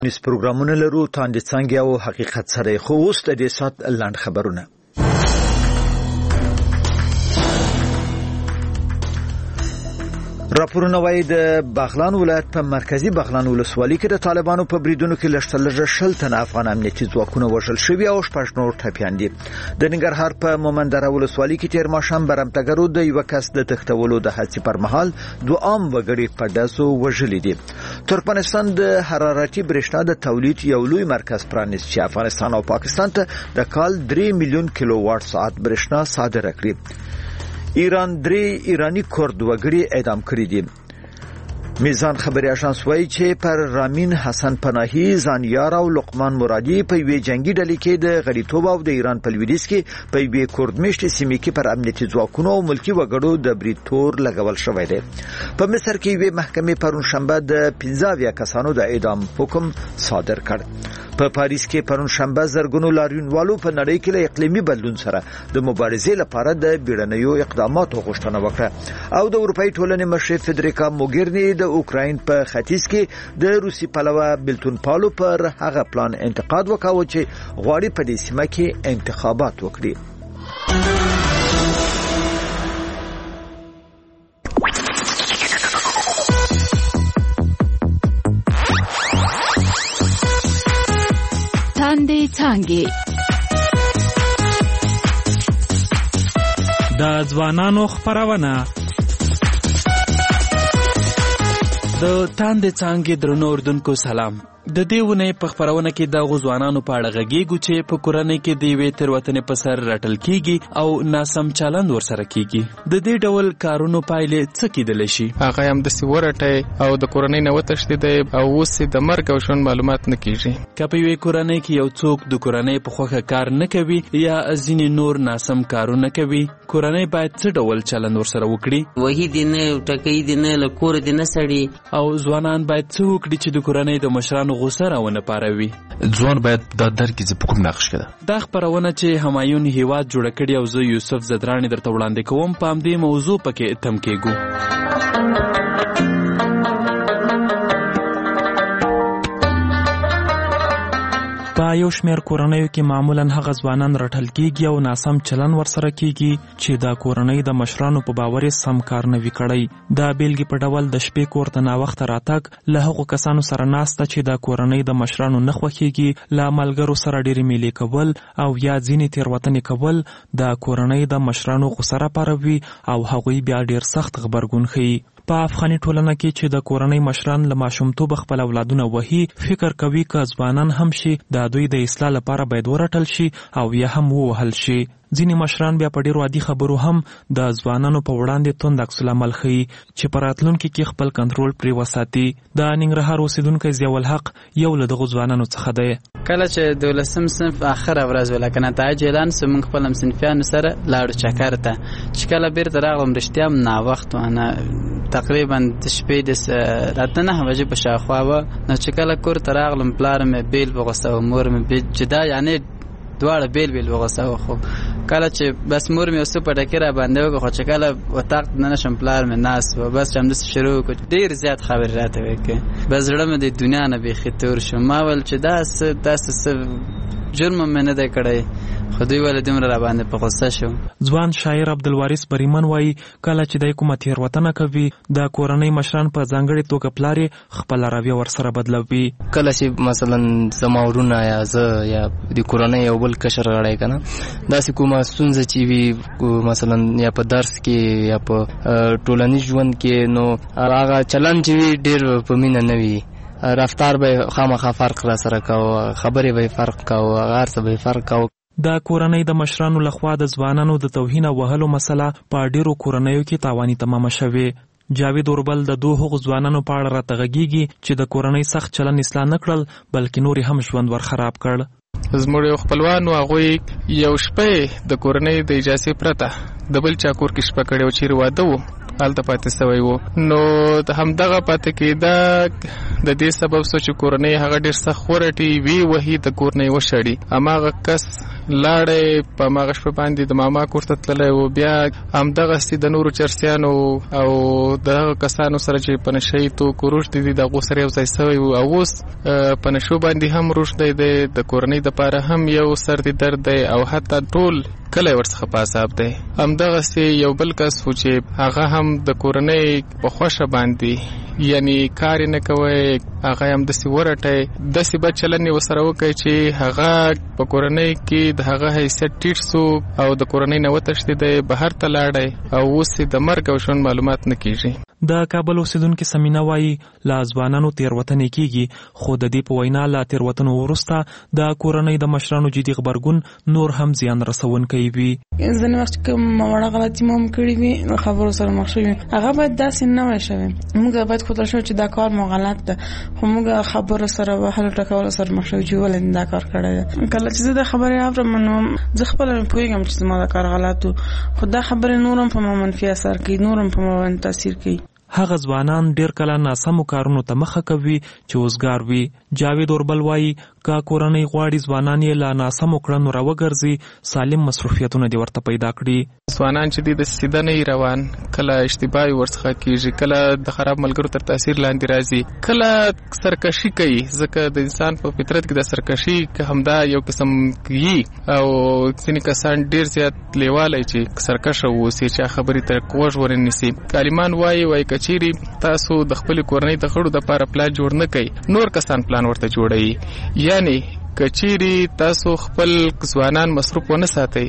نس پروګرامونه لرو تاندې څنګه او حقیقت سره خو اوس د دې سات لاند خبرونه. راپورونه وايي د بغلان ولایت په مرکزی بغلان ولسوالۍ کې د طالبانو په بریدونو کې لږ شل تن افغان امنیتي ځواکونه وژل شوي او شپږ نور ټپیان دي. د ننګرهار په مومندره ولسوالۍ کې تیر ماښام برمتګرو د یو کس د تښتولو د هڅې پر مهال دوه عام وګړي په ډزو وژلي دي. ترکمنستان د حرارتي برېښنا د تولید یو لوی مرکز پرانیست چې افغانستان او پاکستان ته د کال 3 میلیون کیلو وات ساعت برېښنا صادره کړي. ایران 3 ایرانی کورد وګړي اعدام کړي دي. میزان خبري اژانس وایي چې پر رامین حسن پناهي، زانیار او لقمان مرادي په وی جنگي ډلې کې د غړیتوب او د ایران په لویدیځ کې په وی کوردمشت سیمې کې پر امنیتي ځواکونو او ملکی وګړو د بریتور لګول شوی دی. په مصر کې وی محکمې پرون شنبه د 15 کسانو د اعدام حکم صادر کړ. په پاریس کې پرون شنبه زرګونو لاریونوالو په نړۍ کې له اقلیمي بدلون سره د مبارزې لپاره د بیړنیو اقداماتو غوښتنه وکړه. او د اروپאי ټولنې مشر فدریکا موګرني د اوکراین په ختیځ کې د روسي پلوه بلتون پالو پر هغه پلان انتقاد وکاوه چې غواړي په دې سیمه کې انتخابات وکړي. څنګه د ځوانانو خبرونه د تاندې څنګه درنو اردوونکو سلام. د دیونه په خبرونه کې د غوځوانانو په اړه غږیږو چې په کورنۍ کې د وی تر وطن په سر رټل کیږي او ناسم چلند ورسره کیږي. د دې ډول کارونو پایلې څه کیدل شي؟ هغه هم د سیورټي او د کورنۍ نه وتښتي دی او اوس د مرګ او شون معلومات نه کیږي. کله وی کورنۍ کې یو څوک د کورنۍ په خوخه کار نه کوي یا ځینې نور ناسم کارونه کوي، کورنۍ باید څه ډول چلند ورسره وکړي؟ وਹੀ دینه ټکې دینه لکور دینه سړی او ځوانان باید څه وکړي چې د کورنۍ د مشرانو غوسه راونه پاروي؟ ځوان باید د درکې په کوم نقش کړه. دا خبرونه چې همایون هیواد جوړ کړي او زه یوسف زدرانی درته وړاندې کوم په دې موضوع پکې تم کېګو. په یو شمېر کورنیو کې معمولاً هغه ځوانان رټل کېږي او ناسم چلن ورسره کېږي چې د کورنۍ د مشرانو په باور سم کار نه وي کړی. دا بیلګې په ډول د شپې کور ته ناوخته راتګ، له هغو کسانو سره ناسته چې د کورنۍ د مشرانو نه خوښېږي، له ملګرو سره ډېرې میلې کول او یا ځینې تېروتنې کول د کورنۍ د مشرانو غوسه راپاروي او هغوی بیا ډېر سخت غبرګون ښیي. په افغاني ټولنه کې چې د کورنۍ مشران له ماشومتوبه خپل اولادونه وهي، فکر کوي که ځوانان هم شي د دوی د اصلاح لپاره باید ورټل شي او یا هم ووهل شي. ځینې مشران بیا په ډېرو عادي خبرو هم د ځوانانو په وړاندې توند عکس العمل ښیي چې په راتلونکي کې خپل کنټرول پرې وساتي. د ننګرهار اوسیدونکی ضیاء الحق یو له دغو ځوانانو څخه دی. کله چې 12م صنف اخره ورځ ولا کنه نتایج اعلان سو، موږ خپل صنفیانو سره لاړو چکر ته. چې کله بیرته راغلم رښتیا هم ناوخت وانا تقریبا د شپې د راته 9 بجې په شاوخوا و. نو چې کله کور ته راغلم پلار مې بیل وغوسه او مور مې جدا، یعنی دواړه بیل وغوسه. خو کله چې بس مور مې اوسه په ډکه را باندې وکړه، خو چې کله وطاق نه نشم پلار مې ناس و بس هم د شروع کړ ډیر زیات خبر راته وکړ. بس زړه مې د دنیا نه به خطر شو. ما ول چې داس جرم مې نه دی کړی، خو دوی ول دمر را باندې په غوسه شو. ځوان شاعر عبدالوارث بریمن وایي کله چې د حکومت تېروتنه کوي د کورنۍ مشران په ځانګړې توګه پلار خپل رویه ورسره بدلوي. کله چې مثلا زما ورونه یا زه یا د کورنۍ یو بل کشر غړی کنه داسې کومه ستونزه چې وي مثلا یا په درس کې یا په ټولنیز ژوند کې، نو هغه چلن چې وي ډېر په مینه نه وي، رفتار به خامخا فرق را سره کاوه، خبرې به فرق کاوه، هر څه به فرق کاوه. د کورنۍ د مشرانو لخوا د ځوانانو د توهین او وهلو مسله په ډیرو کورنیو کې تاواني تمامه شوې. جاوید اوربل د دوه هغو ځوانانو په اړه راته غږیږي چې د کورنۍ سخت چلن اصلاح نه کړل بلکې نور هم ژوند ور خراب کړ. زموږ یو خپلوان و، هغوی یو شپه د کورنۍ د اجازې پرته د بل چا کور کې شپه کړې و، چیرې واده و. هلته پاتې شوی وو. نو همدغه پاتې کېده د دې سبب سو چې کورنۍ هغه ډېر سخت ورټي وی وهي د کورنۍ وشړي. هماغه کس لاړې په هغه شپه باندې د ماما کور ته تللی و. بیا همدغسې د نورو چرسیانو او د هغه کسانو سره چې په نشهیي توکو روږدي دي د هغو سره یو ځای سوی و او اوس په نشو باندې هم روږدی دی. د کورنۍ دپاره هم یو سر د درد دی او حتی ټول کلی ورڅخه په عذاب دی. همدغسې یو بل کس و چې هغه هم د کورنۍ په خوښه باندې یعنی کار یې نه کوی، هغه هم داسې ورټی، داسې بد چلند یې ورسره وکړی چې هغه په کورنۍ کې د هغه حیثیت ټیټ سو او د کورنۍ نه وتښتېدی، بهر ته لاړی او اوس یې د مرګ او ژوند معلومات نه کېږي. د کابل اوسیدونکي سمینا وایي لا ځوانانو تېروتنې کېږي، خو د دې په وینا لا تېروتنو وروسته د کورنۍ د مشرانو جدي غبرګون نور هم زیان رسونکی وي. ځینې وخت چې کوم وړه غلطي مو هم کړي وي خبرو سره مخ شوي هغه باید داسې نه وای شوی. موږ باید خو ته شو چې دا کار مو غلط ده، خو موږ خبرو سره وهلو ټکولو سره مخ شوي چې ولې دا کار کړی ده. کله چې زه دا خبرې اورم نو زه خپله پوهېږم چې زما دا کار غلط و، خو دا خبرې نور هم په ما منفي اثر کوي، نور هم په ما باندې تاثیر کوي. هغه ځوانان ډیر کله ناسمو کارونو ته مخه کوي چې اوزګار وي. جاوید اوربل وایي که کورنۍ غواړي ځوانان یې له ناسمو کړنو راوګرځي، سالم مصروفیتونه دې ورته پیدا کړي. ځوانان چې دي د سیده نه روان، کله اشتباه ورڅخه کېږي، کله د خراب ملګرو تر تاثیر لاندې راځي، کله سرکشي کوي، ځکه د انسان په فطرت کې د سرکشي که همدا یو قسم وي او ځینې کسان ډیر زیات لیوالی چې سرکشه واوسي چې خبرې ته غوږ ورنیسي. عالمان وایي چیرې تاسو د خپل کورنۍ د غړو د لپاره پلان جوړ نه کړئ، نور کسان پلان ورته جوړوي. یعنی کچيري تاسو خپل ځوانان مصروف ونه ساتئ،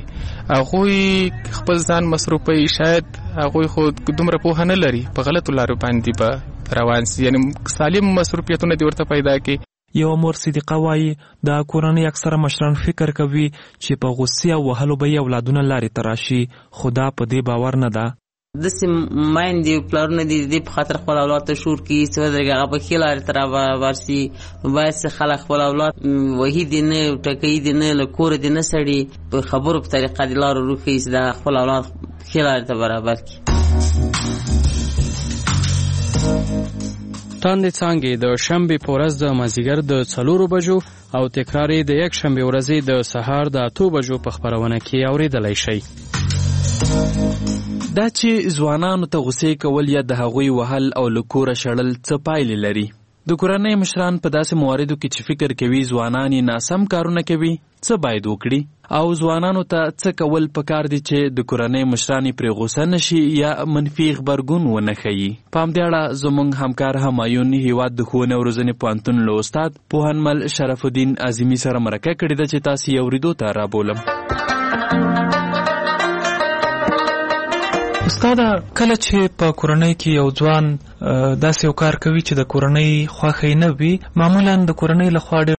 هغه خپل ځان مصروفي، شاید هغه خو دومره پوهه نه لري، په غلطو لارو باندې به روان سي. یعنی سالم مصروفیتونه دې ورته پیدا کړي. یو مور صدیقه وایي د کورنۍ اکثره مشران فکر کوي چې په غصې او وهلو به یې اولادونه لارې ته راشي، خو دا په دې باور نه ده. داسې میندې پلارونه دي د دې په خاطر خپل اولاد ته شور کړي چې ودرېږي هغه په ښې لارې ته راورسي. باید چې خلک خپل اولاد وهي دي نه، ټکوي دي نه، له کوره دي نه سړي، په خبرو په طریقه دې لارو روښیي چې د خپل اولاد ښې لارې ته برابر کړي. تاندې څانګې د شنبې په ورځ د مازدیګر د 4 بجو او تکرار یې د یک شنبې ورځې د سهار د 8 بجو په خپرونه کې اورېدلی شئ. دا چې ځوانانو ته غوسې کول یا د هغوی وهل او له کوره شړل څه پایلې لري؟ د کورنۍ مشران په داسې مواردو کې چې فکر کوي ځوانان یې ناسم کارونه کوي، څه باید وکړي؟ او ځوانانو ته څه کول پکار دي چې د کورنۍ مشران یې پرې غوسه نشي یا منفي غبرګون ونه ښیي؟ په همدې اړه زموږ همکار همایون هیواد د ښوونې او روزنې پوهنتون له استاد پوهنمل شرف الدین عظیمي سره مرکه کړې ده چې تاسې یې اورېدو ته رابولم. استاده، کله چې په کورنۍ کې یو ځوان داسې یو کار کوي چې د کورنۍ خوښه نه وي، معمولا د کورنۍ لخوا